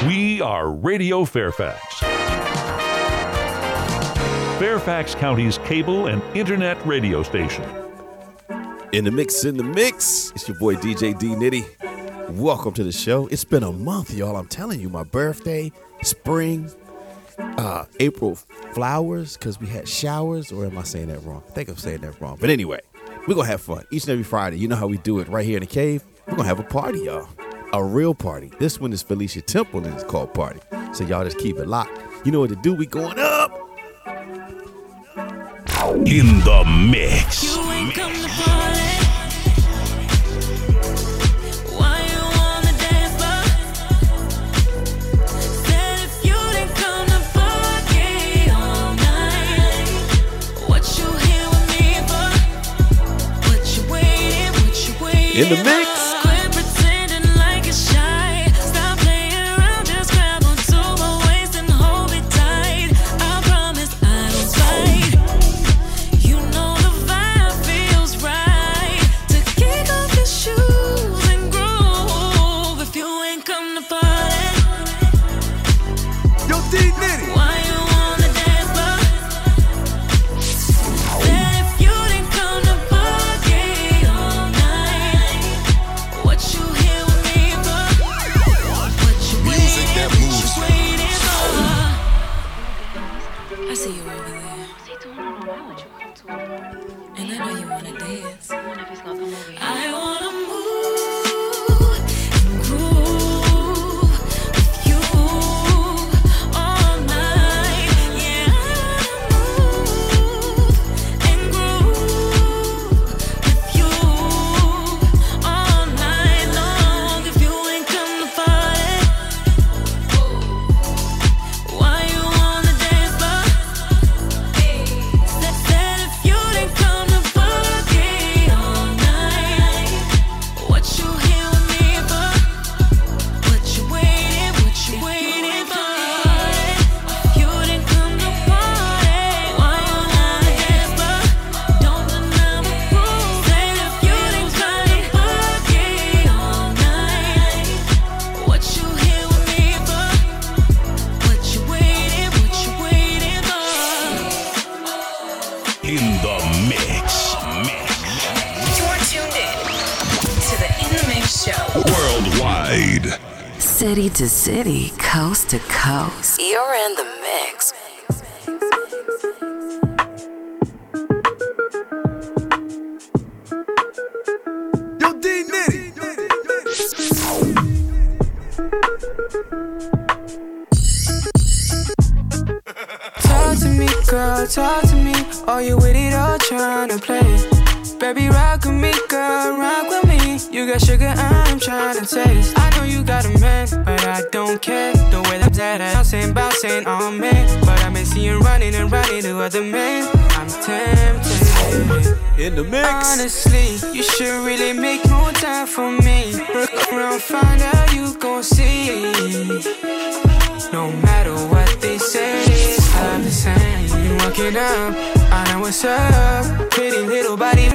We are Radio Fairfax. Fairfax County's cable and internet radio station. In the mix. It's your boy DJ D Nitty. Welcome to the show. It's been a month, y'all. I'm telling you, my birthday, spring, April flowers, because we had showers. Or am I saying that wrong? I think I'm saying that wrong. But anyway, we're going to have fun each and every Friday. You know how we do it right here in the cave. We're going to have a party, y'all. A real party. This one is Felicia Temple, and it's called Party. So y'all just keep it locked. You know what to do. We going up. In the mix. You ain't come to party. Why you on the dance floor? Said if you didn't come to party all night, what you here with me for? What you waiting? In the mix. Quit pretending like it's shy. Stop playing around, just grab onto my waist and hold me tight. I promise I don't fight. You know the vibe feels right to kick off your shoes and groove. If you ain't come to party, Yo, D Nitty. why you on the dance floor? Said if you didn't come to party all night, what you here with me for? What you Music that moves. waiting for? I see you over there, and I know you wanna dance. I wanna move and groove with you all night. Yeah, I wanna move and groove with you all night long. If you ain't come to party, why you on the dance floor? Said if you didn't come to party all night, what you here with me for? What you waiting for? If you didn't come to party, why you on the dance floor? Don't deny my proof. Said if you didn't come to party all night, what you here with me for? What you waiting for? In the mix. You're tuned in to the In the Mix Show. Worldwide. City to city, coast to coast. You're in the mix. Yo, D Nitty. Talk to me, girl, talk to me. Are you with it or trying to play? Baby, rock with me, girl, rock with me. You got sugar, I'm trying to taste. I know you got a man, but I don't care. The way that bouncing on me. But I may see you running to other men. I'm tempted. In the mix. Honestly, you should really make more time for me. Look around, find out you gon' see. No matter what they say, it's all the same. Walking up, I know what's up. Pretty little body,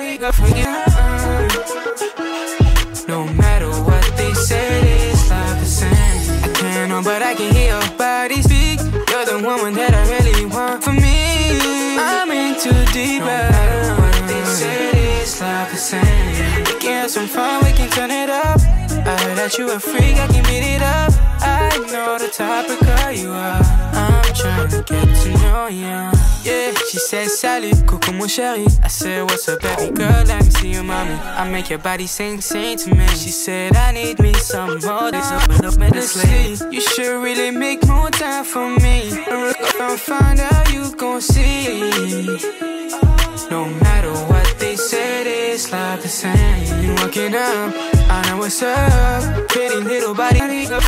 no matter what they say, it's all the same. I can't know, but I can hear your body speak. You're the woman that I really want for me. I'm in too deep. No matter what they say, it's all the same. We can have some fun, we can turn it up. I heard that you a freak, I can beat it up. I know the type of girl you are. I'm trying to get to know you. Yeah, she said salut, coucou mon chéri. I said what's up baby girl, let me see you mommy. I make your body sing to me. She said I need me some more. This up medicine. You should really make more time for me. I'll find out you gon' see. No matter what they said, it's like the same. Walking up, I know what's up. Pretty little body,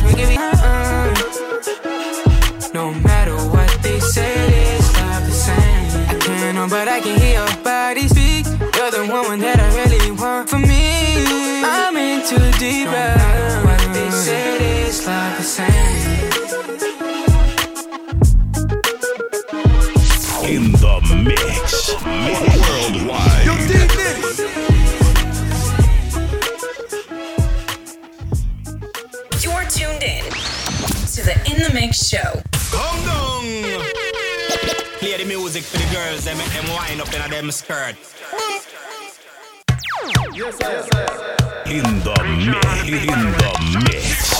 no matter what they say, it's not the same. I can't know, but I can hear your body speak. You're the woman that I really want for me. I'm in too deep. No matter what they say, it's not the same. In the mix. Worldwide. Yo, D Nitty. You're tuned in to the In the Mix show. Come down. Play the music for the girls. Them wind up in them skirt. Yes, sir. In the mix.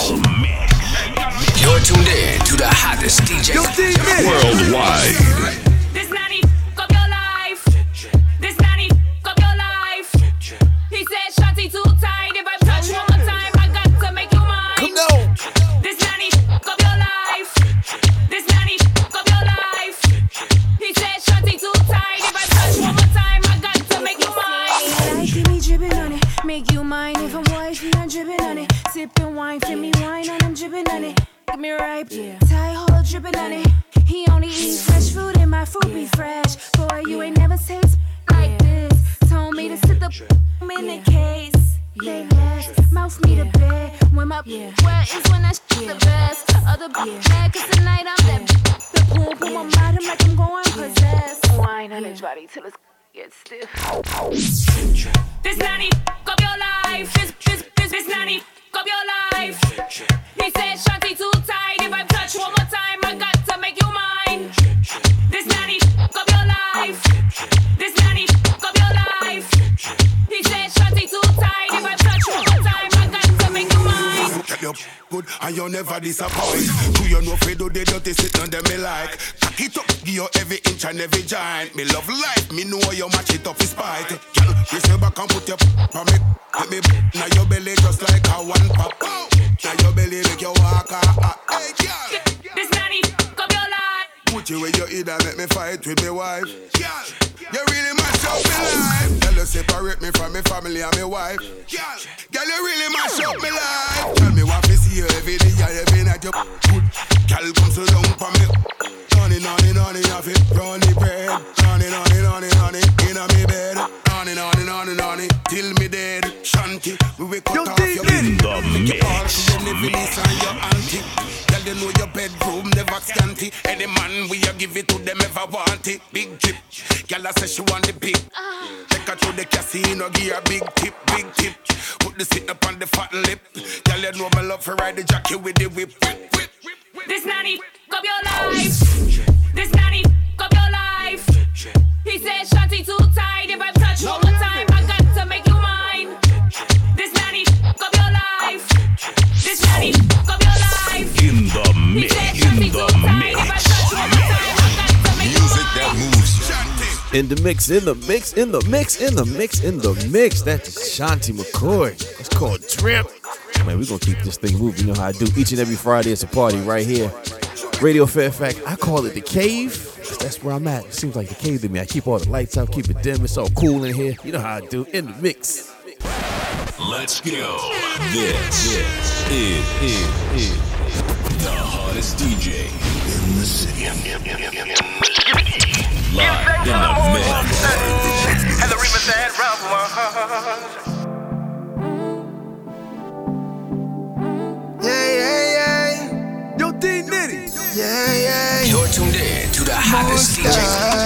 You're tuned in to the hottest DJ Worldwide. This nanny up your life. This nanny up your life. He said, Shotty too tight. If I touch one more time, I got to make you mine. Come on. This nanny up your life. This nanny up your life. He said, Shotty too tight. If I touch one more time, I got to make you mine. Like keep me dripping on it. Make you mine if I'm wifey, I'm dripping on it. Sipping wine, feel me wine and I'm dripping on it. Get me ripe, tie hole dripping on it. He only eats fresh food and my fruit be fresh. Boy, you ain't never taste like this. Told me to sit the in the case. Lay less, mouth me to bed. When my where is when I the best. Other mad cause tonight I'm that. The pool put my bottom like I'm going possessed. Wine on his body till it's get stiff. This nanny up your life. This nanny up your life. He said, Shotty too tight. If I touch one more time, I got to make you mine. This nanny up your life. This nanny up your life. He said, Shotty too tight. If I touch one more time, I got to make you mine. Get your good and you never disappoint. Do you know Fredo they dirty sit on them me like? Cock it up, give you every inch and every giant. Me love life, me know you match it up with spite. Girl, raise your back and put your on me. Let me now your belly just like a one pop. Now your belly make you walk. Hey girl, this nanny up your life. put you where you eat and let me fight with my wife. Girl, you really mash up my life. Girl, you separate me from my family and my wife. Girl, you really mash up my life. Tell me what me see you every day and every night. You good. Girl, come so down for me. Honey, have it. Honey bread. Honey, inna me bed. Honey, till me dead. Shanty, we wake up off your bed. In the mix. You never listen your auntie. Girl, you know your bedroom never scanty. Any man we you give it to them ever want it. Big tip. Girl, I say she want the big. Take her to the casino, give her big tip. Put the sit up on the fat lip. Girl, you know my love for ride the jockey with the whip. This nanny up your life. This nanny up your life. He said, Shotty too tight. If I touch one more time, I got to make you mine. This nanny up your life. This nanny up your life. In the He mix. said, Shotty too tight. If I touch one more time, I got to make you music mine. that moves. In the mix. That's Shanti McCoy. It's called Trip. Man, we're gonna keep this thing moving. You know how I do. Each and every Friday it's a party right here. Radio Fairfax. I call it the cave. 'Cause that's where I'm at. It seems like the cave to me. I keep all the lights out, keep it dim. It's all cool in here. You know how I do. In the mix. Let's go. This is the hottest DJ in the city. Live in the mix. And the Reaper said, rough one. Yeah. Yo, D Nitty. Yeah. You're tuned in to the hottest DJ.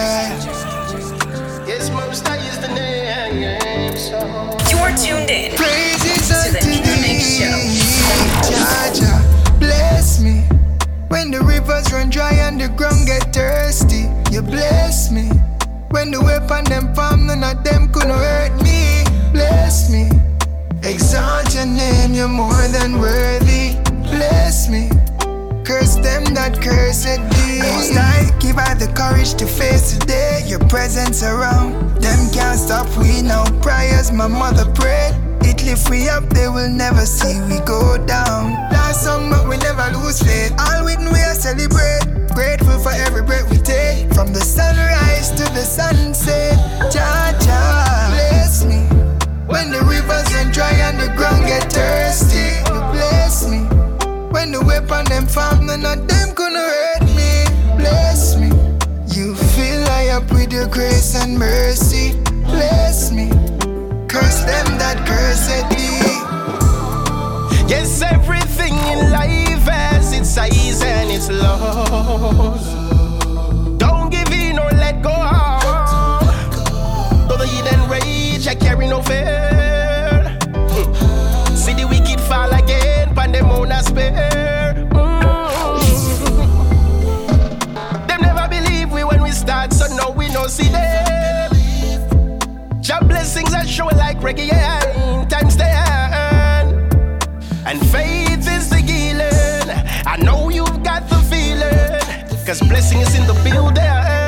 Yes, most I is the name. So. You're tuned in Praises to the unto In the Mix thee, show. Jah, bless me. When the rivers run dry and the ground get thirsty, you bless me. When the weapon them form, none of them could hurt me. Bless me. Exalt your name, you're more than worthy. Bless me. Curse them that cursed thee. Most High, give her the courage to face the day. Your presence around, them can't stop we now. Prayers my mother prayed, it lift we up, they will never see we go down. Last song but we never lose faith. All with we are celebrate. Grateful for every breath we take. From the sunrise to the sunset. Jah, bless me. When the rivers run dry and the ground get thirsty, you bless me. When the weapon them form, none of them gonna hurt me. Bless me. You fill I up with your grace and mercy. Bless me. Curse them that cursed thee. Yes, everything in life has its size and its lows. Don't give in or let go. Though the hidden rage, I carry no fear. See the wicked fall again, pandemona spare. reggae times 10. And faith is the healing. I know you've got the feeling, cause blessing is in the building.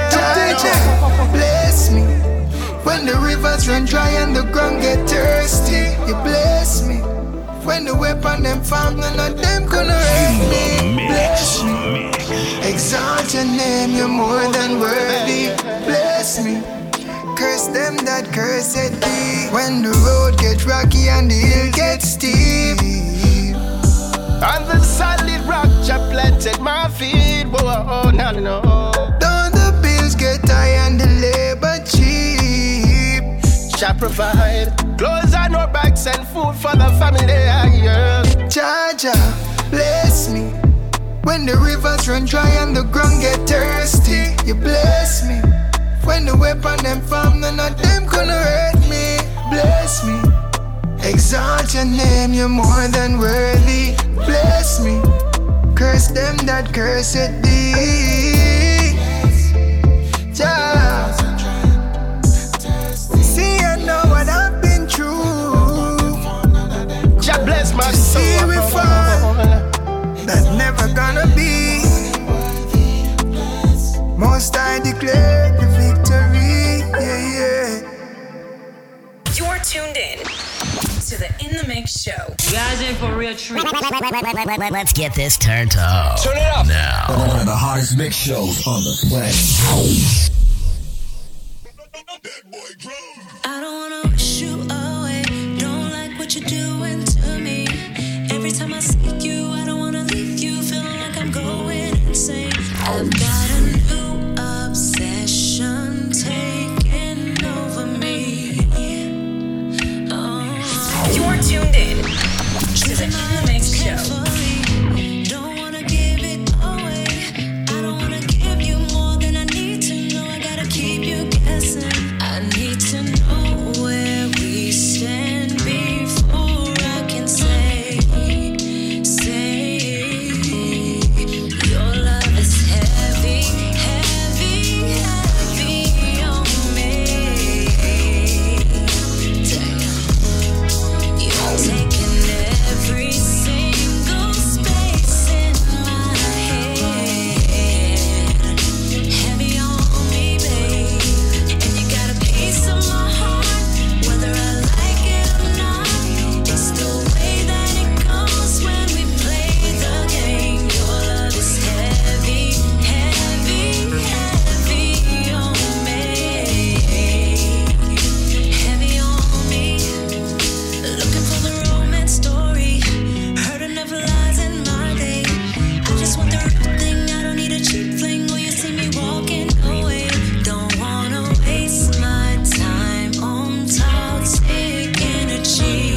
Bless me when the rivers run dry and the ground get thirsty. You bless me when the weapon them found, none of them gonna hurt me. Bless me, exalt your name, you're more than worthy. Bless me, curse them that cursed thee. When the road get rocky and the hill gets steep, on the solid rock, Jah planted my feet. Whoa, no, no, no. Don't the bills get high and the labor cheap, Jah provide clothes on our backs and food for the family. Yeah. Jah, bless me when the rivers run dry and the ground get thirsty. You bless me when the weapon them form, none of them gonna hurt me. Bless me, exalt your name, you're more than worthy. Bless me, curse them that cursed thee. Jah, see I know what I've been through. Jah bless my soul. See we fall, that's never gonna be. Most I declare the victory, yeah. You're tuned in to the In the Mix show. You guys in for a real treat. Let's get this turned up. Turn it up now. One of the hottest mix shows on the planet. I don't wanna wish you away. Don't like what you're doing to me. Every time I see you, I don't wanna leave you. Feeling like I'm going insane. I've got a new obsession taking over me. You're tuned in to the In the Mix show. Don't wanna give it away. I don't wanna give you more than I need to know. I gotta keep you guessing. I need to know where we stand before I can say your love is heavy, heavy, heavy on me. Damn. You're taking every single space in my head. Heavy on me, babe. And you got a piece of my heart, whether I like it or not. It's the way that it goes when we play the game. Your love is heavy, heavy, heavy on me. Heavy on me. Looking for the romance story. Heard enough lies in my day. I just want the real thing. I don't need a cheap fling. Will you see me walking away? Don't wanna waste my time on toxic energy.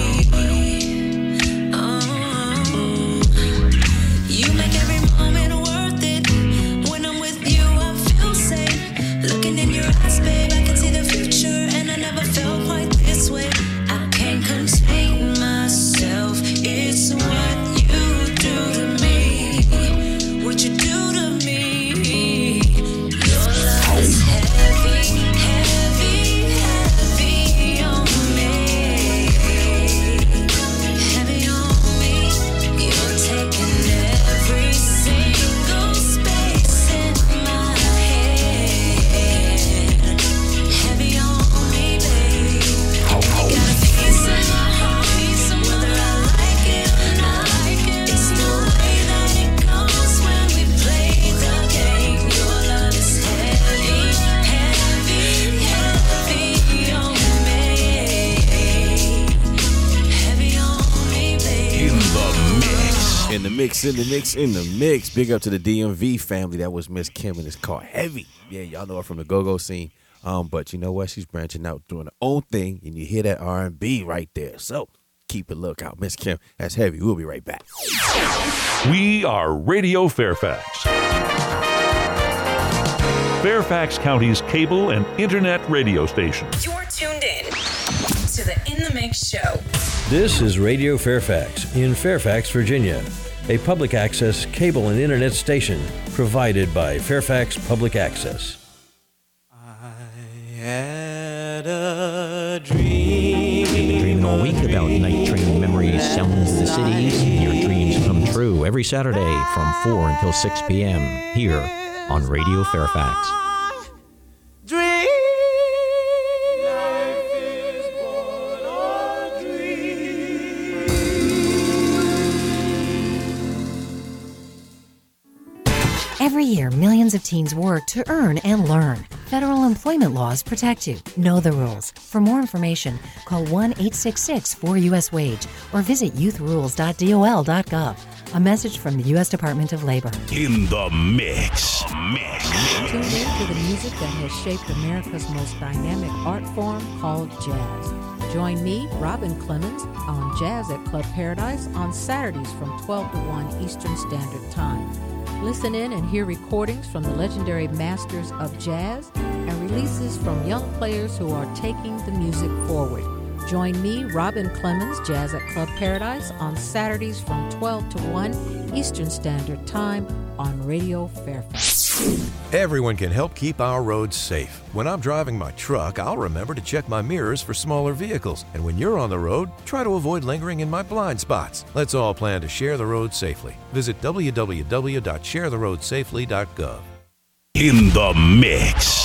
You make every moment worth it. When I'm with you, I feel safe. Looking in your eyes, babe, I can see the future, and I never felt quite this way. I can't contain myself. It's what you do to me. What you do to me. Your love is heavy, heavy, heavy on me. Heavy on me. You're taking every single space in my head. Heavy on me, babe. You got a piece of my heart, whether I like it or not. It's the way that it goes when we play the game. Your love is heavy, heavy, heavy on me. Heavy on me, babe. In the mix, in the mix, in the mix. Big up to the DMV family. That was Miss Kim, and it's called Heavy. Yeah, y'all know her from the go-go scene. But you know what? She's branching out, doing her own thing, and you hear that R&B right there. So keep a lookout. Miss Kim, that's Heavy. We'll be right back. We are Radio Fairfax. Fairfax County's cable and internet radio station. You're tuned in to the In the Mix show. This is Radio Fairfax in Fairfax, Virginia, a public access cable and internet station provided by Fairfax Public Access. I had a dream think about night train memories, sounds of the cities, your dreams come true every Saturday from 4 until 6 p.m. here on Radio Fairfax. Every year, millions of teens work to earn and learn. Federal employment laws protect you. Know the rules. For more information, call 1-866-4US-WAGE or visit youthrules.dol.gov. A message from the U.S. Department of Labor. In the mix. Tune in to the music that has shaped America's most dynamic art form called jazz. Join me, Robin Clemens, on Jazz at Club Paradise on Saturdays from 12 to 1 Eastern Standard Time. Listen in and hear recordings from the legendary masters of jazz and releases from young players who are taking the music forward. Join me, Robin Clemens, Jazz at Club Paradise on Saturdays from 12 to 1 Eastern Standard Time on Radio Fairfax. Everyone can help keep our roads safe. When I'm driving my truck, I'll remember to check my mirrors for smaller vehicles. And when you're on the road, try to avoid lingering in my blind spots. Let's all plan to share the road safely. Visit www.sharetheroadsafely.gov. In the mix.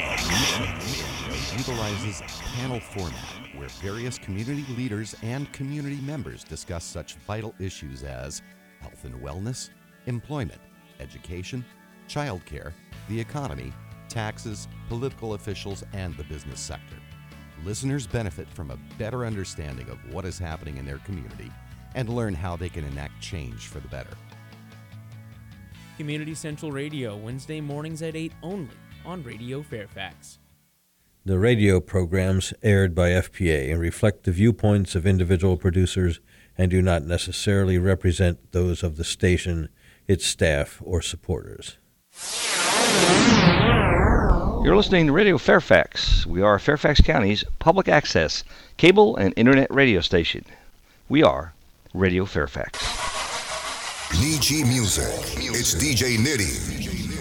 Utilizes a panel format where various community leaders and community members discuss such vital issues as health and wellness, employment, education, childcare, the economy, taxes, political officials, and the business sector. Listeners benefit from a better understanding of what is happening in their community and learn how they can enact change for the better. Community Central Radio, Wednesday mornings at 8 only on Radio Fairfax. The radio programs aired by FPA reflect the viewpoints of individual producers and do not necessarily represent those of the station, its staff, or supporters. You're listening to Radio Fairfax. We are Fairfax County's public access cable and internet radio station. We are Radio Fairfax. Nietzsche Music. It's DJ Nitty.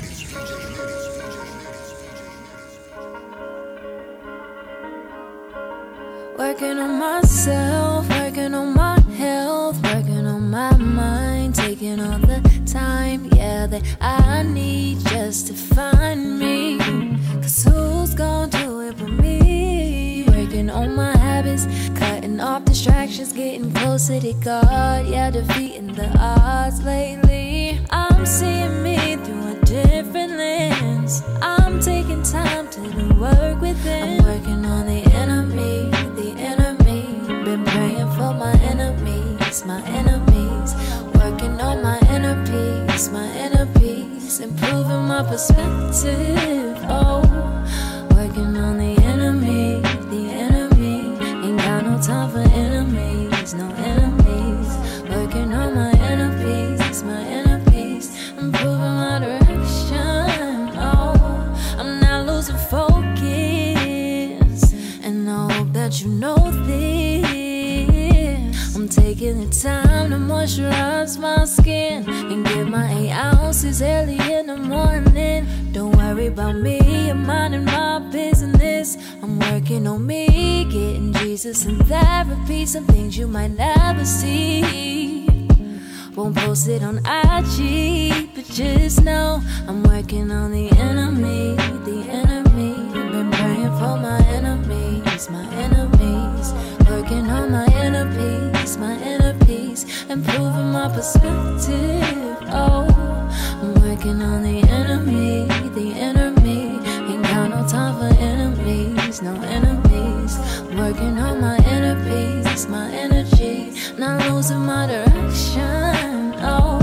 Working on myself, working on my health, working on my mind, taking all the time, yeah, that I need just to find me. 'Cause who's gonna do it but me? Working on my habits, cutting off distractions, getting closer to God, yeah, defeating the odds lately. I'm seeing me through a different lens. I'm taking time to do work within. I'm working on the enemy. Been praying for my enemies, working on my inner peace, improving my perspective. Oh, working on the enemy, ain't got no time for enemies, no enemies. Working on my inner peace, improving my direction. Oh, I'm not losing focus, and I hope that you know this. I'm taking the time to moisturize my skin and get my 8 ounces early in the morning. Don't worry about me, I'm minding my business. I'm working on me, getting Jesus in therapy. Some things you might never see. Won't post it on IG, but just know I'm working on the enemy. Been praying for my enemies. Working on my inner peace, improving my perspective. Oh, I'm working on the enemy. Ain't got no time for enemies, no enemies. Working on my inner peace, my energy, not losing my direction. Oh,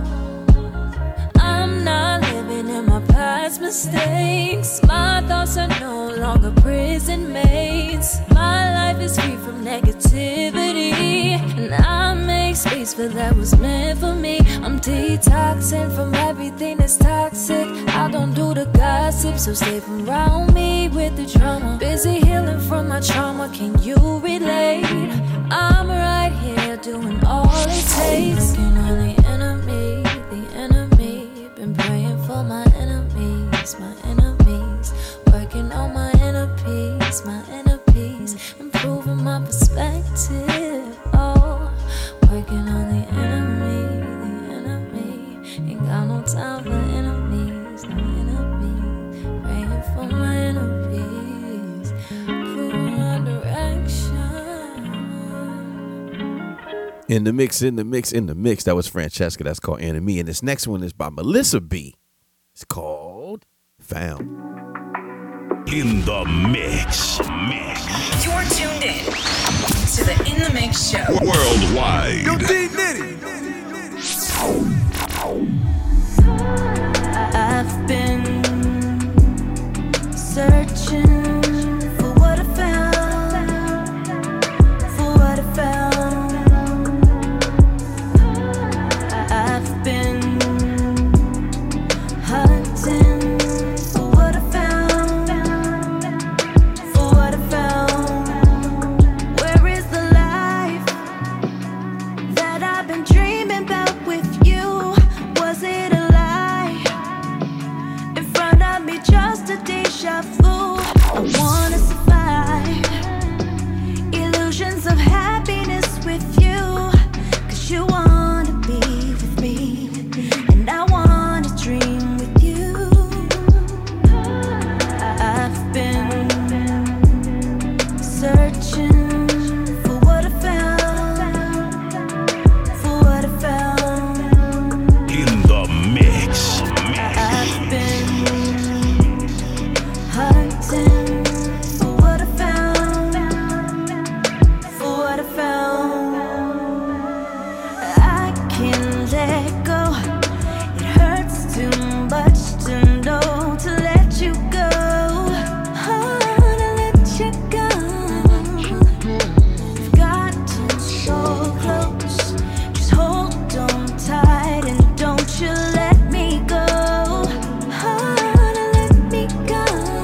I'm not living in my past mistakes. My thoughts are no longer prison mates. My life is free from negativity, and I make space for that was meant for me. I'm detoxing from everything that's toxic. I don't do the gossip, so stay from around me with the drama. Busy healing from my trauma, can you relate? I'm right here doing all it takes. Working on the enemy. Been praying for my enemies. Working on my inner peace, improving my perspective. In the mix. That was Francesca. That's called Enemy. And this next one is by Melissa B. It's called Found. In the mix. You're tuned in to the In the Mix show. Worldwide. Yo, D Nitty. I've been searching for what I found, for what I found. I've been hunting for what I found, for what I found. Where is the life that I've been dreaming about with you? Was it a lie? In front of me, just a deja vu. I wanna survive illusions of happiness with you, 'cause you wanna be with me, and I wanna dream with you. I've been searching for what I found, for what I found. In the mix. I've been hunting for what I found, for what I found. I can't let go. It hurts too much to know, to let you go. Oh, to let you go. We've gotten so close. Just hold on tight and don't you let me go. Oh, to let me go.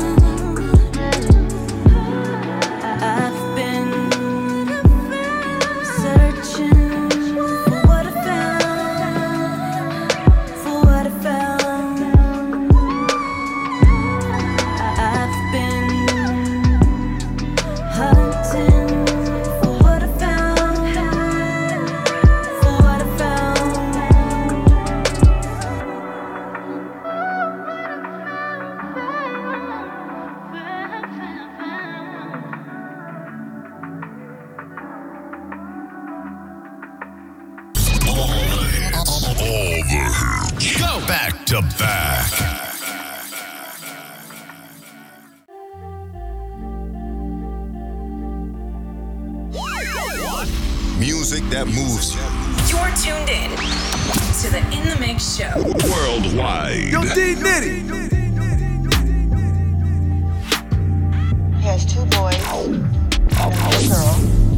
I've been searching for what I found, for what I found. I've been hunting for what I found, for what I found. Go back to back. Music that moves you. You're tuned in to the In the Mix show. Worldwide. Yo, D Nitty. He has two boys and a little girl,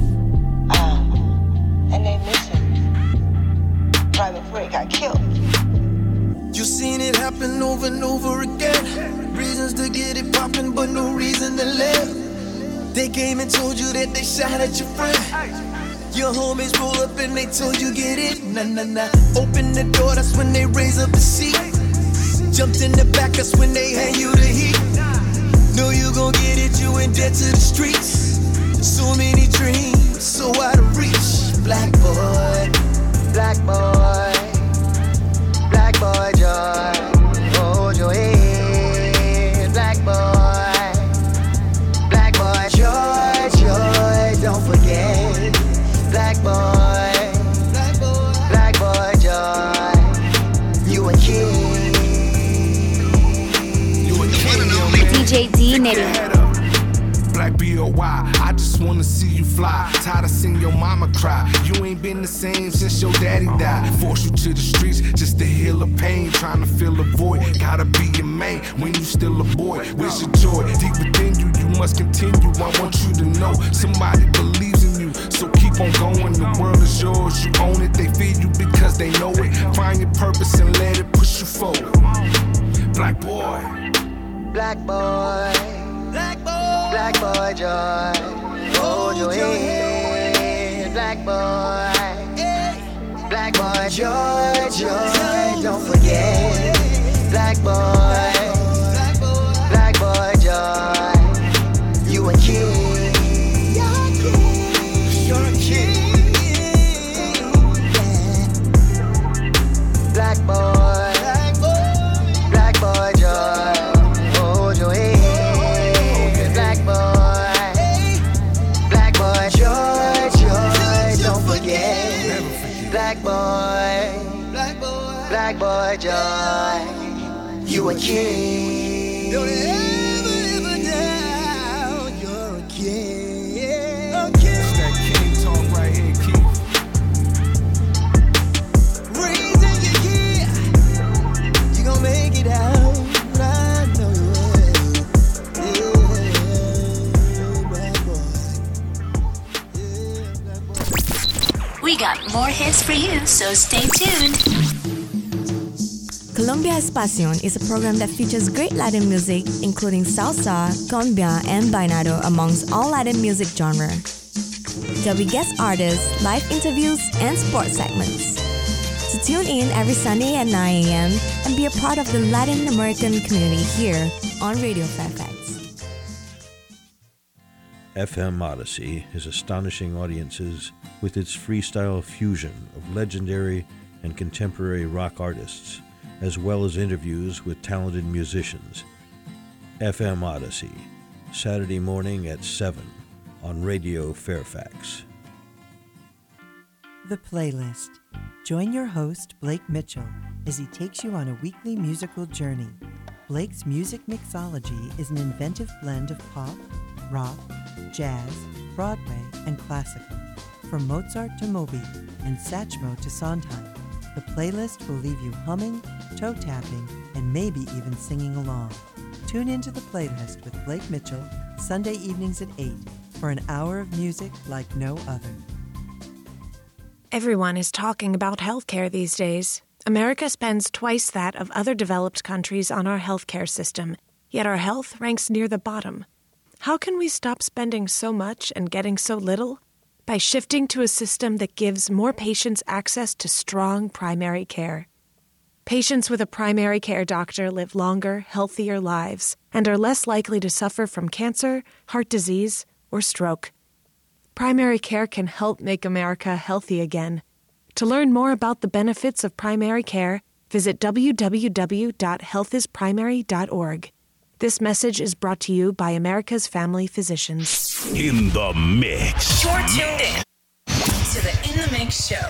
and they miss him right before he got killed. You seen it happen over and over again. Reasons to get it poppin', but no reason to live. They came and told you that they shot at your friend. Your homies roll up and they told you get it. Nah. Open the door, that's when they raise up the seat. Jumped in the back, that's when they hand you the heat. Know you gon' get it, you in debt to the streets. So many dreams, so out of reach. Black boy, black boy, black boy joy. Hold your head, black boy, joy, don't forget. Black boy, joy. You a king. You a king. DJ D Nitty. Black B.O.Y. I just wanna see you fly. Tired of seeing your mama cry. You ain't been the same since your daddy died. Force you to the streets just to heal the pain. Trying to fill a void. Gotta be your man when you still a boy. Where's your joy? Deep within you, you must continue. I want you to know somebody believes in you. So keep on going. The world is yours. You own it. They feed you because they know it. Find your purpose and let it push you forward. Black boy. Black boy, black boy joy. Hold your head, black boy joy. Don't forget, black boy joy. You a king. You're a king. Black boy joy. Hold your head, black boy joy. Don't forget. black boy joy. You a king. Don't ever down. You're a king. It's that king talk right here, Keith. Raising your kid, you gon' make it out. I know you will. Yeah, black boy. We got more hits for you, so stay tuned. Colombia Espacion is a program that features great Latin music, including salsa, cumbia, and vallenato amongst all Latin music genre. There'll be guest artists, live interviews, and sports segments. So tune in every Sunday at 9 a.m. and be a part of the Latin American community here on Radio Fairfax. FM Odyssey is astonishing audiences with its freestyle fusion of legendary and contemporary rock artists, as well as interviews with talented musicians. FM Odyssey, Saturday morning at 7 on Radio Fairfax. The Playlist. Join your host, Blake Mitchell, as he takes you on a weekly musical journey. Blake's music mixology is an inventive blend of pop, rock, jazz, Broadway, and classical. From Mozart to Moby and Satchmo to Sondheim, The Playlist will leave you humming, toe-tapping, and maybe even singing along. Tune into The Playlist with Blake Mitchell, Sunday evenings at 8, for an hour of music like no other. Everyone is talking about healthcare these days. America spends twice that of other developed countries on our healthcare system, yet our health ranks near the bottom. How can we stop spending so much and getting so little? By shifting to a system that gives more patients access to strong primary care. Patients with a primary care doctor live longer, healthier lives and are less likely to suffer from cancer, heart disease, or stroke. Primary care can help make America healthy again. To learn more about the benefits of primary care, visit www.healthisprimary.org. This message is brought to you by America's Family Physicians. In the mix. You're tuned in to the In the Mix show.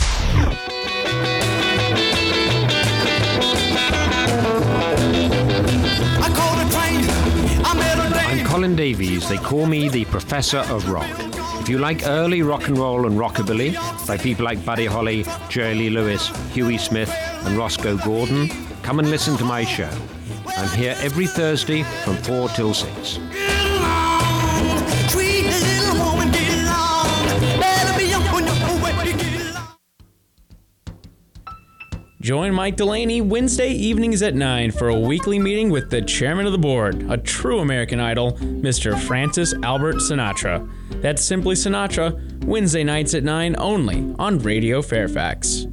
I'm Colin Davies. They call me the Professor of Rock. If you like early rock and roll and rockabilly by people like Buddy Holly, Jerry Lee Lewis, Huey Smith, and Roscoe Gordon, come and listen to my show. I'm here every Thursday from 4 till 6. Join Mike Delaney Wednesday evenings at 9 for a weekly meeting with the chairman of the board, a true American Idol, Mr. Francis Albert Sinatra. That's Simply Sinatra, Wednesday nights at 9 only on Radio Fairfax.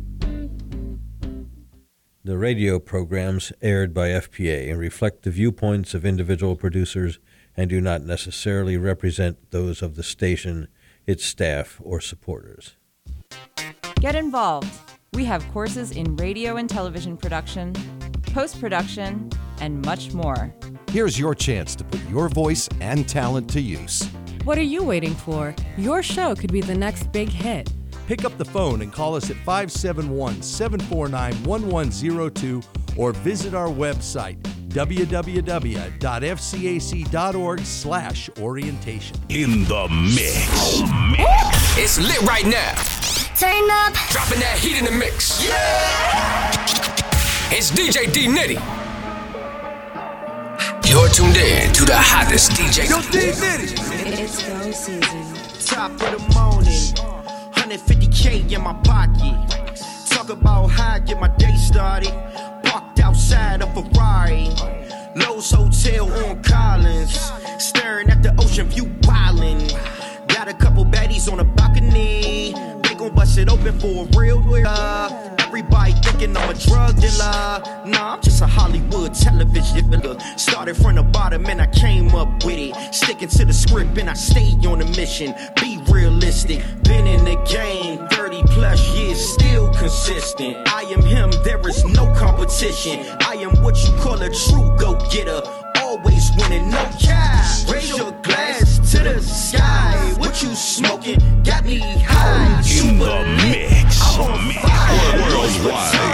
The radio programs aired by FPA reflect the viewpoints of individual producers and do not necessarily represent those of the station, its staff, or supporters. Get involved. We have courses in radio and television production, post-production, and much more. Here's your chance to put your voice and talent to use. What are you waiting for? Your show could be the next big hit. Pick up the phone and call us at 571-749-1102 or visit our website, www.fcac.org/orientation. In the mix. It's lit right now. Turn up. Dropping that heat in the mix. Yeah! It's DJ D Nitty. You're tuned in to the hottest DJ. Yo, D Nitty. It's go season. Top of the morning, 150K in my pocket. Talk about how I get my day started. Parked outside a Ferrari. Lowe's Hotel on Collins. Staring at the ocean view wildin'. Got a couple baddies on the balcony. They gon' bust it open for a real dealer. Everybody thinking I'm a drug dealer. Nah, I'm just a Hollywood television filler. Started from the bottom and I came up with it. Sticking to the script and I stayed on a mission. Be realistic. Been in the game 30 plus years, still consistent. I am him, there is no competition. I am what you call a true go-getter. Always winning, no cap. Raise your glass to the sky. What you smoking got me high. In the mix. I'm on fire. Worldwide.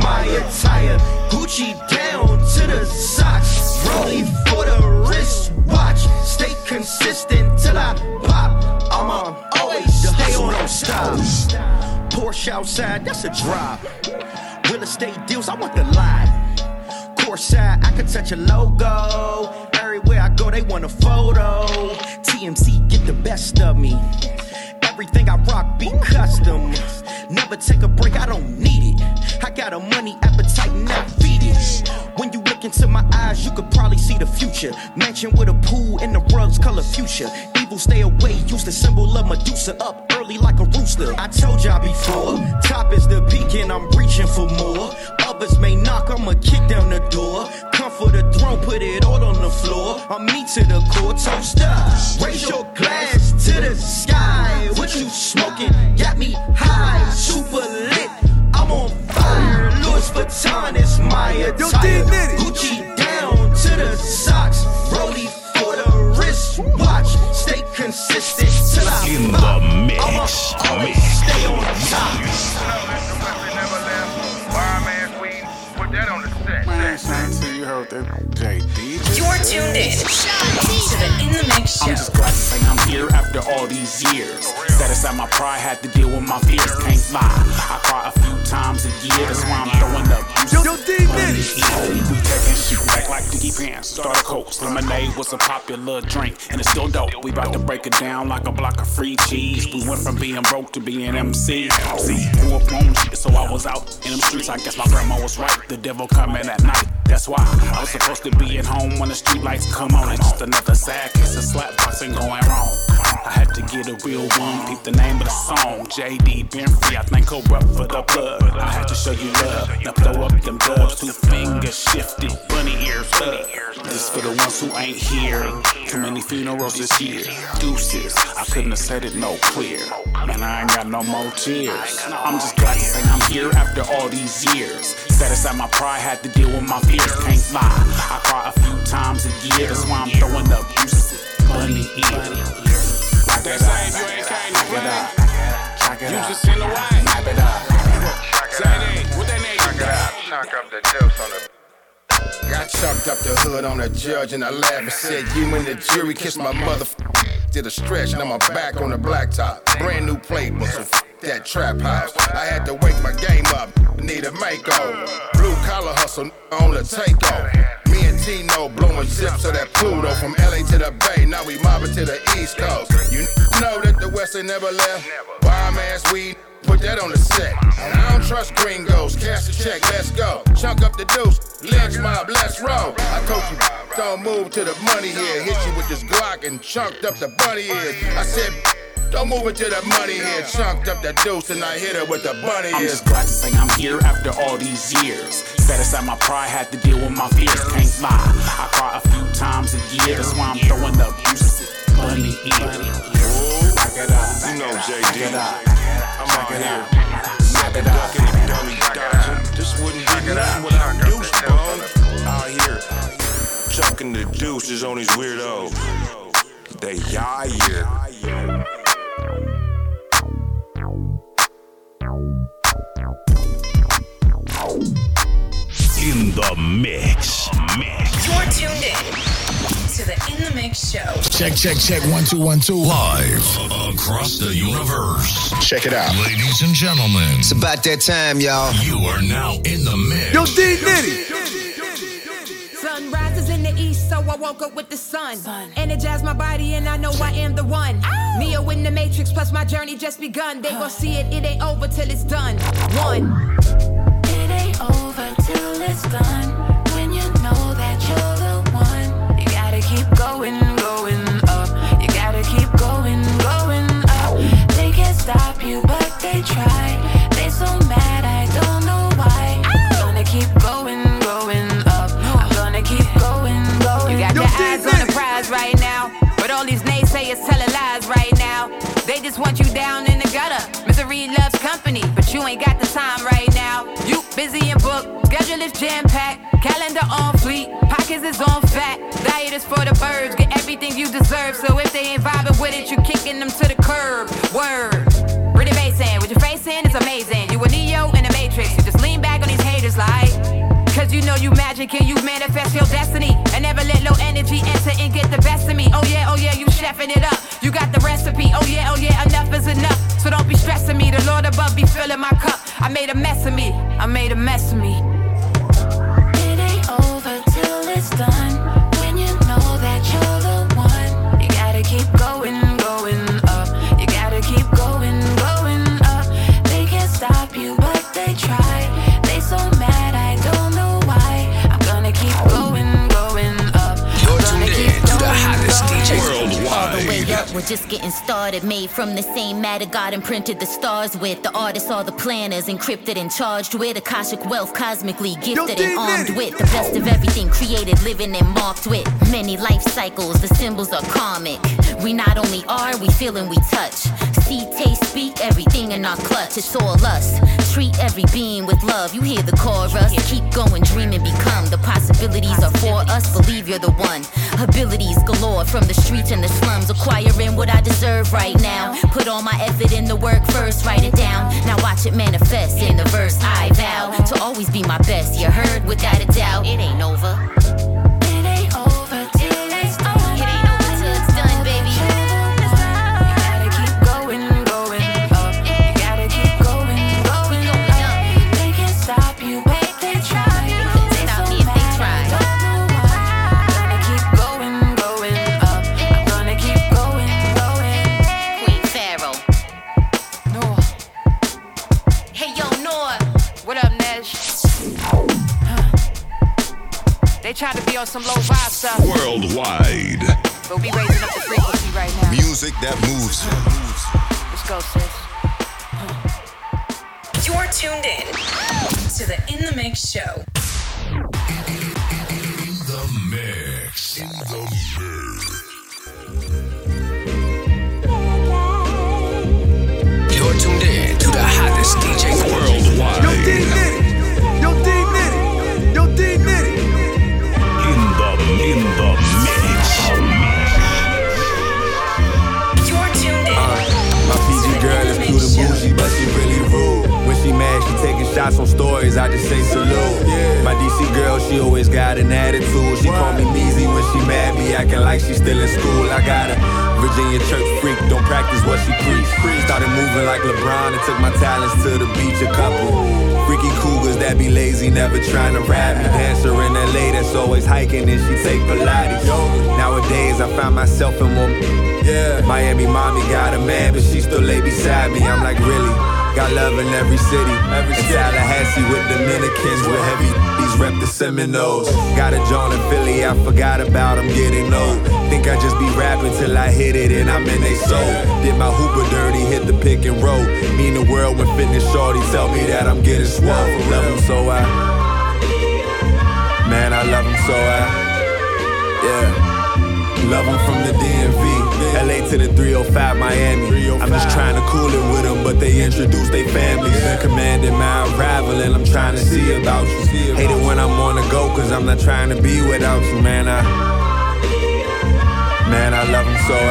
my attire. Gucci down to the socks. Rollie for the wristwatch. Stay consistent till I pop. I'ma always stay on, don't stop. Porsche outside, that's a drop. Real estate deals, I want the lot. Courtside, I could touch a logo. Everywhere I go, they want a photo. TMC, get the best of me. Everything I rock be custom. Never take a break, I don't need it. I got a money appetite, not feed it. When you look into my eyes, you could probably see the future. Mansion with a pool and the rugs color fuchsia. Evil stay away, use the symbol of Medusa. Up early like a rooster. I told y'all before, top is the peak and I'm reaching for more. Others may knock, I'ma kick down the door. Come for the throne, put it all on the floor. I'm me to the core, toast up. Raise your glass to the sky. What you smoking? Got me high, super lit. I'm on fire. Louis Vuitton is my attire. Gucci down to the socks. Rollie for the wristwatch. Stay consistent till I in pop. the mix. I'ma always stay on top. You're tuned in to the In the Mix show. I'm just glad to say I'm here after all these years. Set aside my pride, had to deal with my fears. Can't lie, I cry a few times a year. That's why I'm throwing up. Yo, D-Nitty. We taking shit back like Diggy Pants. Start a Coke, lemonade was a popular drink, and it's still dope. We about to break it down like a block of free cheese. We went from being broke to being MC. See, grew up on shit, so I was out in them streets. I guess my grandma was right. The devil coming at night. That's why I was supposed to be at home when the street lights come on. It's just another sad case of slapboxing going wrong. I had to get a real one, peep the name of the song. JD, been free, I think corrupt for the blood. I had to show you love, now throw up them dubs. 2 fingers shifted, bunny ears, This for the ones who ain't here. Too many funerals this year. Deuces, I couldn't have said it no clear. Man, I ain't got no more tears. I'm just glad to say I'm here after all these years. Set aside my pride, had to deal with my fears. Can't lie, I cry a few times a year. That's why I'm throwing up bunny ears. They say if you ain't came to play, you just in the way. Say they, what they name you? Chalk up the deuce on the. Got chalked up the hood on a judge and I laughed and said, you and the jury kissed my mother. Did a stretch, now my back on the blacktop. Brand new playbook, so that trap house. I had to wake my game up, need a makeover. Blue collar hustle on the takeover. Me and Tino blowing zips of that Pluto. From LA to the Bay, now we mobbing to the East Coast. You know that the West ain't never left. Bomb ass weed, put that on the set. And I don't trust gringos, cash the check, let's go. Chunk up the deuce, lynch mob, let's roll. I coach you, don't move to the money here. Hit you with this Glock and chunked up the bunny ears. I said, don't move it to the money here. Chunked up the deuce and I hit her with the bunny ears. I'm just glad to say I'm here after all these years. Set aside my pride, had to deal with my fears. Can't lie, I cry a few times a year. That's why I'm throwing up bunny ears. You know JD, I'm out here. Never ducking and dummy dodging. This wouldn't be nothing without deuce, bro. Out here, chucking the deuces on these weirdos. They here. In the mix. You're tuned in to the In the Mix show. Check. 1 2 1 2. Live across the universe. Check it out. Ladies and gentlemen. It's about that time, y'all. You are now in the mix. Yo, D-Nitty. Sun rises in the east, so I woke up with the sun. Energize my body and I know I am the one. Neo in the Matrix, plus my journey just begun. They gon' see it ain't over till it's done. One. It ain't over till it's done. When you know that you're the one, you gotta keep going up. You gotta keep going up. They can't stop you, but they try. They so mad, I don't know why. I'm gonna keep going up. I'm gonna keep going. You got your eyes on the prize right now, but all these naysayers telling lies right now. They just want you down in the gutter. Misery loves company, but you ain't got the time right now. You busy and booked, schedule is jam-packed, calendar on fleet, pockets is on fat. Diet is for the birds, get everything you deserve. So if they ain't vibing with it, you kicking them to the curb. Word. Bring the bass in, with your face in, it's amazing. You a Neo in the Matrix, you just lean back on these haters like. Cause you know you magic and you manifest your destiny. And never let low energy enter and get the best of me. Oh yeah, you chefing it up. You got the recipe, oh yeah, enough is enough. So don't be stressing me, the Lord above be filling my cup. I made a mess of me, I made a mess of me. It ain't over till it's done. When you know that you're the one, you gotta keep going, going up. You gotta keep going, going up. They can't stop you, but they try. They so mad, I don't know why. I'm gonna keep going, going up. You're tuned in to the hottest DJ worldwide. All the way up, we're just getting started. Made from the same matter God imprinted the stars with. The artists are the planners, encrypted and charged with Akashic wealth, cosmically gifted and armed with the best of everything created, living and marked with many life cycles. The symbols are karmic. We not only are, we feel and we touch. See, taste, speak, everything in our clutch. It's all us. Treat every being with love. You hear the chorus. Keep going, dream and become. The possibilities are for us. Believe you're the one. Abilities galore from the streets and the slums. Acquiring what I deserve right now. Put all my effort in the work first. Write it down. Now watch it manifest in the verse. I vow to always be my best. You heard without a doubt. It ain't over. It ain't over till it's done. It ain't over till it's done, baby. You gotta keep going, going up. You gotta keep going, going up. They can't stop you, but they try. They stop me if they try. I'm gonna keep going, going up. I'm gonna keep going, going. Queen Pharaoh. Noah. Hey, yo, Noah. What up, Nesh? They try to be on some low vibe stuff. Worldwide. But we raising up the frequency right now. Music that moves. Let's go, sis. You're tuned in to the In the Mix show. In the mix. In the mix. You're tuned in to the hottest DJ worldwide. Yo, D Nitty. Yo, D Nitty. Yo, D Nitty. In the mix. You're tuned in. My PG girl is cute and bougie, but she really rude. When she mad, she taking shots on stories, I just say salute. My DC girl, she always got an attitude. She call me Measy when she mad, be acting like she still in school. I got a Virginia church freak, don't practice what she preach. Started moving like LeBron and took my talents to the beach a couple. Freaky cougars that be lazy, never trying to rap me. Dancer in LA that's always hiking and she take Pilates. Nowadays I find myself in more. Miami mommy got a man, but she still lay beside me. I'm like, really? Got love in every city. In Tallahassee with Dominicans, with heavy these rep the Seminoles. Got a John in Philly, I forgot about, I'm getting old. Think I just be rapping till I hit it and I'm in they soul. Did my hooper dirty, hit the pick and roll. Me in the world when fitness shorty tell me that I'm getting swole. Love him so man, I love him so love him from the DMV. LA to the 305 Miami. I'm just trying to cool it with them, but they introduce their families. Been commanding my arrival and I'm trying to see about you. Hate it when I'm on the go, cause I'm not trying to be without you, man. I love him so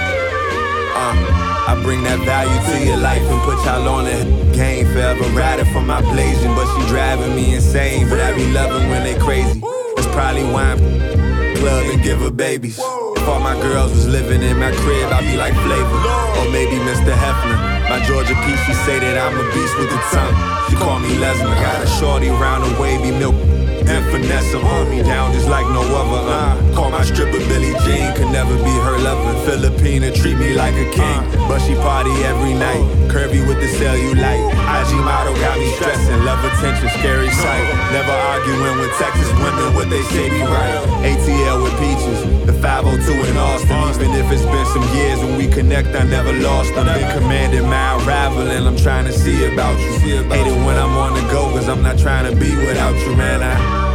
I bring that value to your life and put y'all on the game. Forever riding for my blazing, but she driving me insane. But I be loving when they crazy. That's probably why I'm club and give her babies. If all my girls was living in my crib, I'd be like Flavor, or maybe Mr. Hefner. My Georgia Peach, she say that I'm a beast with the tongue. She call me Lesnar. Got a shorty round the wavy milk and finesse him. Hold me down just like no other. Call my stripper Billie Jean, could never be her lover. Filipina treat me like a king, but she party every night. Curvy with the cellulite. IG model got me stressing. Love attention, scary sight. Never arguing with Texas women, what they say be right. ATL with peaches, the 502 in Austin. Even if it's been some years when we connect, I never lost them. Been commanding my arrival and I'm trying to see about you. Hate it when I'm on the go, cause I'm not trying to be without you, man.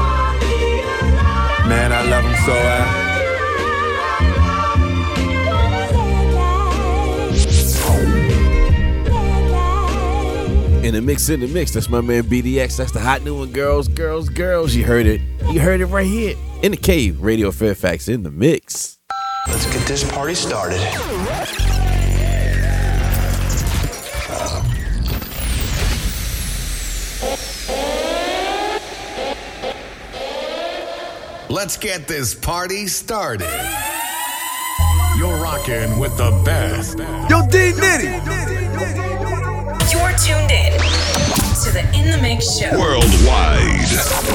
I love him so In the mix, that's my man BDX. That's the hot new one, girls. You heard it. You heard it right here. In the Cave, Radio Fairfax in the mix. Let's get this party started. let's get this party started. You're rocking with the best. Yo, D Nitty. You're tuned in to the In the Mix show. Worldwide.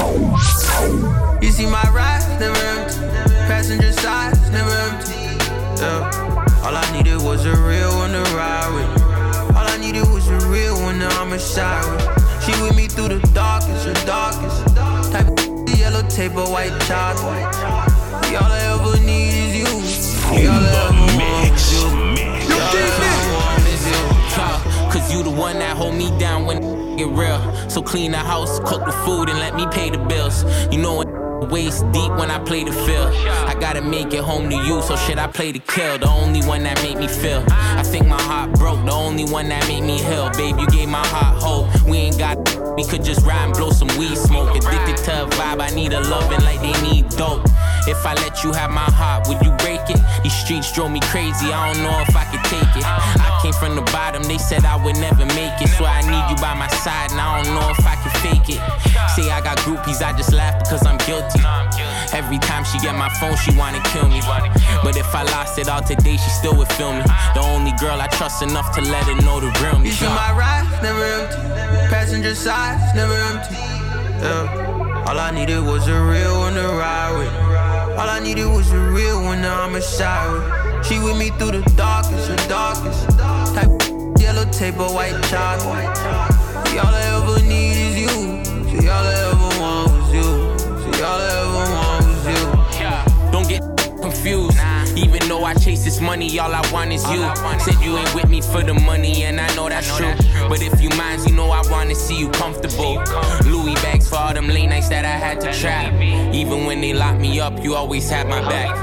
You see my ride, never empty. Passenger side, never empty. Yeah. All I needed was a real one to ride with. All I needed was a real one that I'ma shine with. She with me through the darkest. Type of yellow tape or white chocolate. All I ever need is you. All I ever want is you. All I ever want is you. Cause you the one that hold me down when get real. So clean the house, cook the food, and let me pay the bills. You know what? Waist deep when I play the field. I gotta make it home to you, so shit I play to kill. The only one that made me feel. I think my heart broke, the only one that made me heal. Babe, you gave my heart hope. We ain't got, we could just ride and blow some weed smoke. Addicted to a vibe, I need a loving like they need dope. If I let you have my heart, would you break it? These streets drove me crazy, I don't know if I could take it. I came from the bottom, they said I would never make it. So I need you by my side, and I don't know if I can fake it. Say I got groupies, I just laugh because I'm guilty. Every time she get my phone, she wanna kill me. But if I lost it all today, she still would feel me. The only girl I trust enough to let her know the real me. You see my ride, never empty. Passenger side, never empty. Yeah. All I needed was a real one to ride with. All I needed was a real one that I'ma shine with. She with me through the darkest. Type of yellow tape or white chocolate. All I ever need is you. See, all I ever want was you. See, all I ever want was you. Don't get confused. Even though I chase this money, all I want is you. Said you ain't with me for the money, and I know that's true. But if you mind, you know I wanna see you comfortable. Louis bags for all them late nights that I had to trap. Even when they locked me up, you always had my back.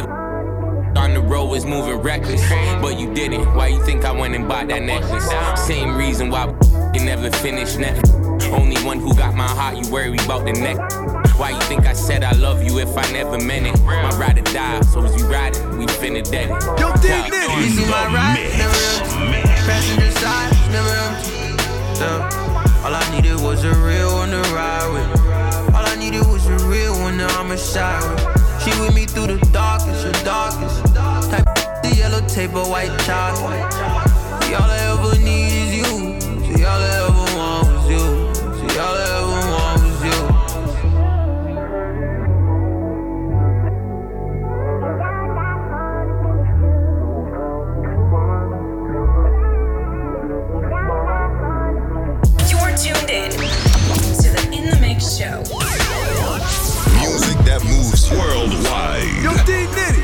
On the road was moving reckless, but you didn't. Why you think I went and bought that necklace? Same reason why you never finished Netflix. Only one who got my heart, you worry about the neck. Why you think I said I love you if I never meant it? My ride or die, so as we ride it, we finna dead it. Yo, D Nitty. You see my ride, never empty. Passenger side, never empty. Yeah. All I needed was a real one to ride with. All I needed was a real one that I'ma shine with. She with me through the darkest. Type of yellow tape or white chocolate. See, all I ever need is you. See, all I ever want was you. See, all I ever want was you. You're tuned in to the In the Mix show. Music that moves worldwide. Yo, D Nitty.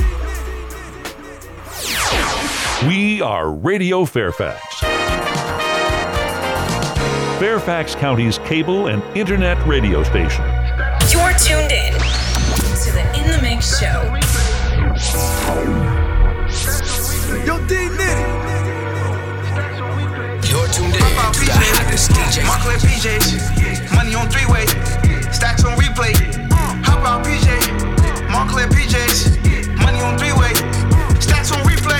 We are Radio Fairfax. Fairfax County's cable and internet radio station. You're tuned in to the In the Mix show. Yo, D Nitty. You're tuned in to the hottest DJ. Montclair PJs, money on three-way, stacks on replay. Hop out PJ, Montclair PJs, money on three-way, stacks on replay.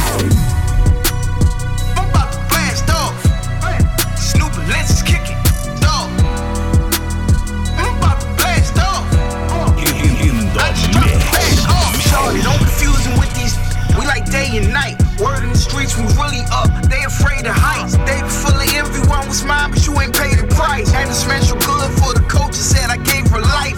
I'm about to blast off. Snoop and Lens is kicking, dog. I'm about to blast off. I just dropped the blast off. Shorty, don't confuse him with these. We like day and night. Word in the streets, we really up. They afraid of heights. They be full of everyone was mine, but you ain't paid the price. Had to smash you good for the coach and said I gave her life.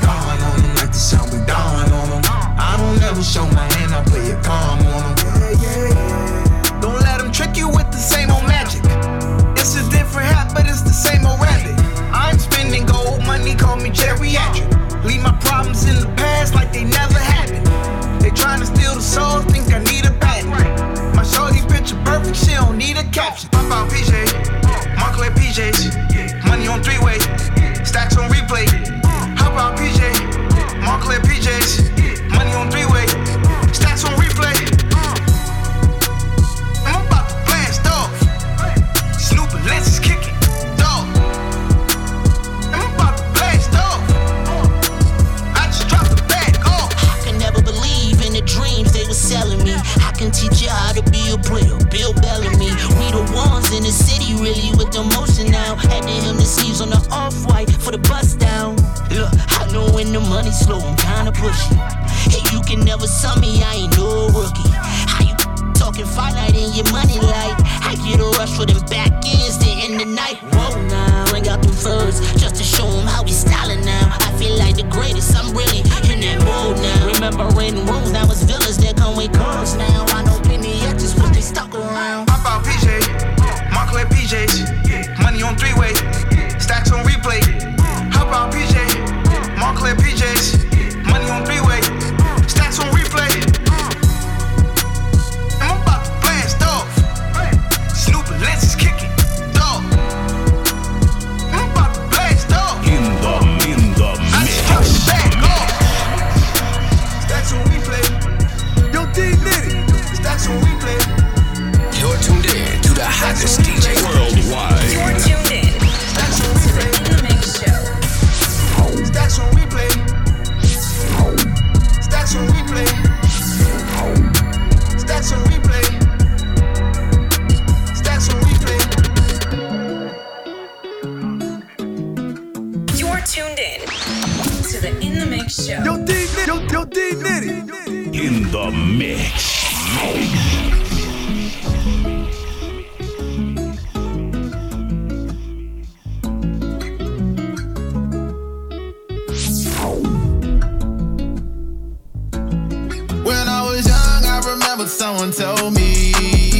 the money slow, I'm kinda pushy. Hey, you can never sum me, I ain't no rookie. How you talking finite in your money light? I get a rush for them back ends to end the night. Whoa, now bring out them furs just to show them how we styling now. I feel like the greatest, I'm really in that mode now. Remember renting rooms, now it's villas that come with cars now. I know plenty extras wish they stuck around. Pop out PJ, Montclair PJs, money on three-way, stacks on replay. Hop out PJ, Montclair PJs, money on three-way, stacks on replay. I'm about to blast off. Snoop and Lens is kicking, dog. I'm about to blast off. In the mix. Back off. Stacks on replay. Yo, D Nitty, stacks on replay. You're tuned in to the hottest DJ worldwide. You're tuned in to the In the Mix show. Stacks on replay. Stacks on replay. Stacks on replay. Stacks on replay. You're tuned in to the In the Mix show. Yo, D Nitty. In the mix. When I was young, I remember someone told me,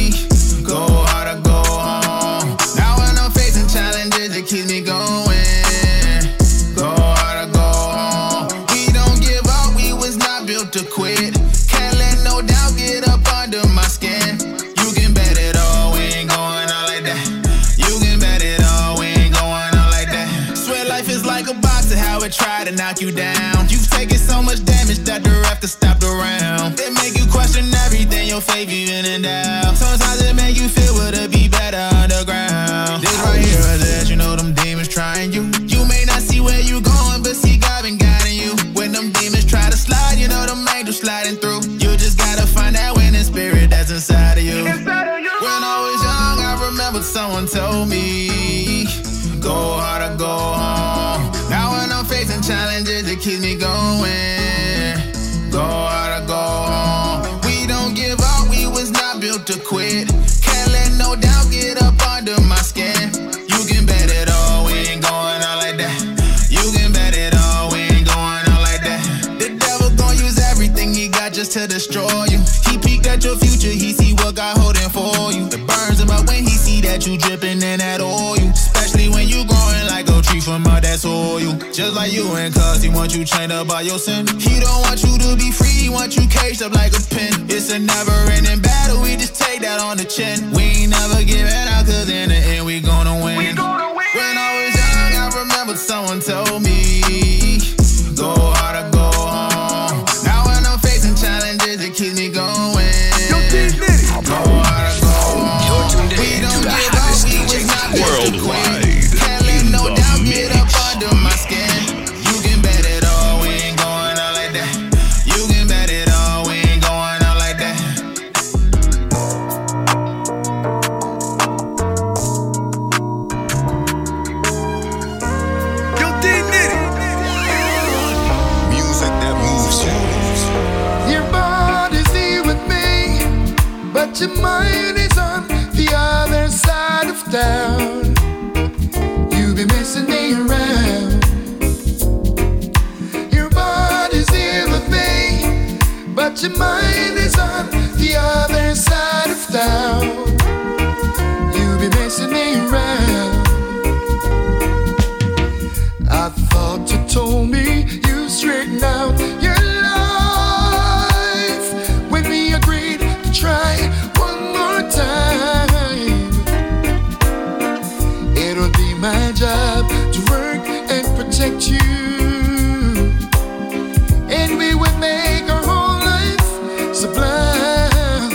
go hard or go home. Now when I'm facing challenges, it keeps me going. Go hard or go home. We don't give up, we was not built to quit. Can't let no doubt get up under my skin. You can bet it all, we ain't going out like that. You can bet it all, we ain't going out like that. Swear life is like a boxer, how it try to knock you down. You've taken so much damage that the ref to stop around. They make you question everything, your faith even in doubt. Sometimes it make you feel what it'd be better underground. This right here is that you know them demons trying you. You may not see where you going, but see God been guiding you. When them demons try to slide, you know them angels sliding through. You just gotta find that winning spirit that's inside of you. When I was young, I remember someone told me, go hard or go home. Now when I'm facing challenges, it keeps me going. Go hard or go home. We don't give up, we was not built to quit. Can't let no doubt get up under my skin. You can bet it all, we ain't going out like that. You can bet it all, we ain't going out like that. The devil gon' use everything he got just to destroy you. He peeked at your future, he see what God holding for you. It burns him up when he see that you dripping in that oil. Especially when you growing like a tree from out that soil. Just like you and cuz he want you chained up by your sin. He don't want you to be free, he want you caged up like a pin. It's a never ending battle, we just take that on the chin. We ain't never giving out cause in the end we gonna win. When I was young, I remember someone told me, go hard or go home. Now when I'm facing challenges, it keeps me going. Go hard or go home. You're tuned in to the hottest DJ worldwide. Can't let no doubt get up under my skin. You can bet it all, we ain't going out like that. You can bet it all, we ain't going out like that. Yo, D Nitty. Music that moves you. Your body's here with me, but your mind is on the other side of town. You've been messing me around. Your body's here with me, but your mind is on the other side of town. You've been messing me around. I thought you told me you straightened out your life when we agreed to try one more time. It'll be my job to work and protect you, and we would make our whole life sublime.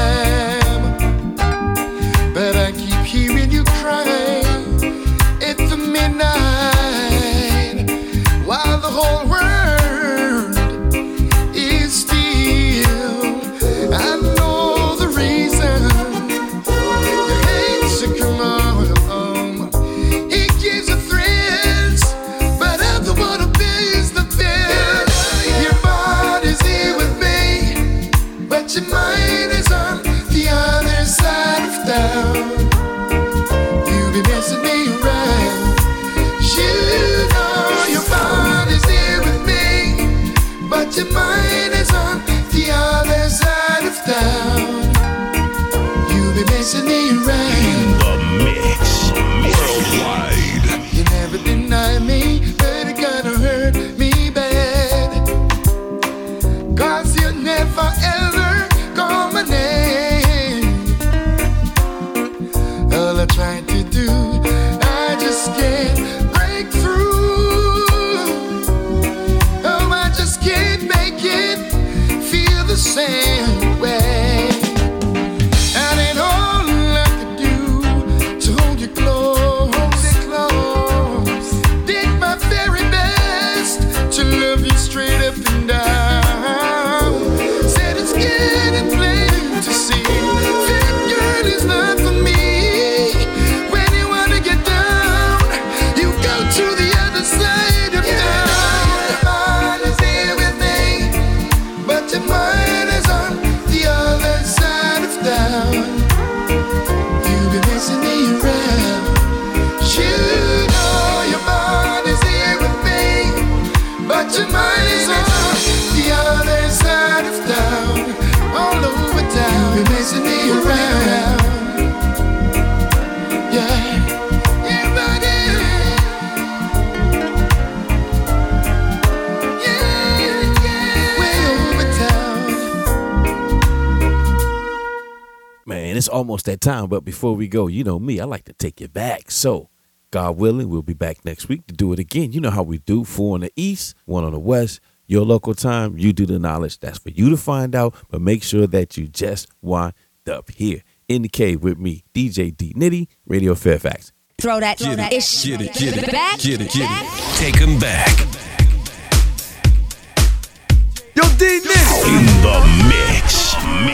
But I keep hearing you cry at the midnight while the whole world is still. I know the reason. Your hate to come on. It gives you thrills, but I'm the one who pays the bill. same way. And ain't all I could do to hold you close, did my very best to love you straight up and down. Said it's getting plain to see that girl is not for me. When you wanna get down, you go to the other side of town. Your mind is here with me, but your mind is on the other side of town. You've been missing me around. You know your mind is here with me, but your mind is on the other side of town. All over town, you've been missing me around. Yeah, everybody. Man, it's almost that time, but before we go, you know me, I like to take it back. So, God willing, we'll be back next week to do it again. You know how we do. 4 on the east, 1 on the west. Your local time, you do the knowledge. That's for you to find out, but make sure that you just wind up here in the cave with me, DJ D Nitty, Radio Fairfax. Throw that ish back. Take him back. Yo, D Nitty. In the mix.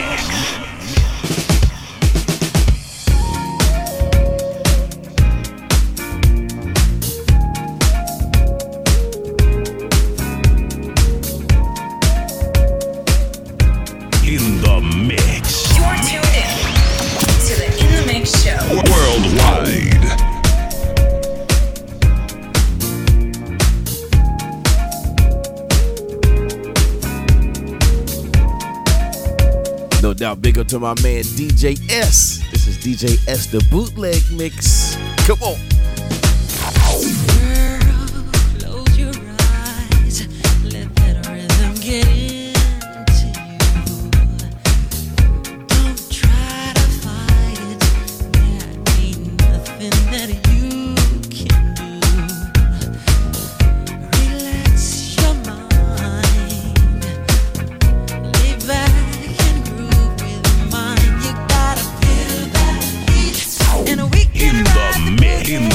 In the mix. You're tuned in to the In the Mix show. Worldwide. No doubt, big up to my man DJ S. This is DJ S, the bootleg mix. Come on. Close your eyes, let that rhythm get into you. Don't try to fight it, there ain't nothing that you can do. Relax your mind, lay back and groove with mine. You gotta feel that heat, and we can In the mix.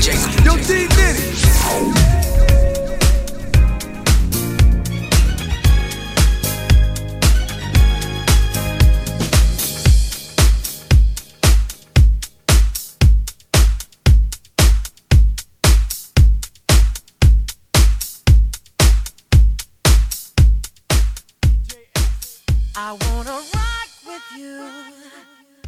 DJ. Yo, D Nitty. I wanna rock with you